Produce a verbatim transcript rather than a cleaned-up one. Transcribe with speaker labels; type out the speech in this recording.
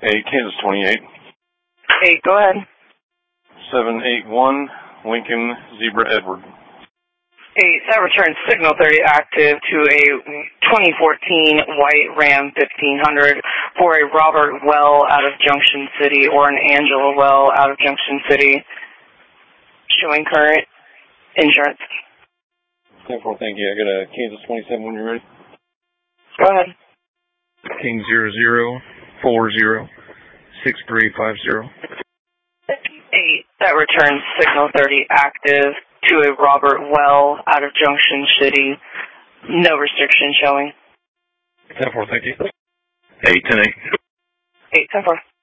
Speaker 1: Hey, Kansas twenty-eight.
Speaker 2: eight, go ahead.
Speaker 1: seven eight one, Lincoln Zebra Edward.
Speaker 2: eight, that returns signal thirty active to a twenty fourteen white Ram fifteen hundred for a Robert Well out of Junction City or an Angela Well out of Junction City. Showing current insurance.
Speaker 1: ten four, thank you. I got a Kansas twenty-seven when you're ready.
Speaker 2: Go ahead.
Speaker 3: King zero zero four zero six three five zero.
Speaker 2: eight, that returns signal thirty active to a Robert Well out of Junction City. No restriction showing.
Speaker 3: ten four, thank you.
Speaker 1: eight ten eight.
Speaker 2: eight, ten four.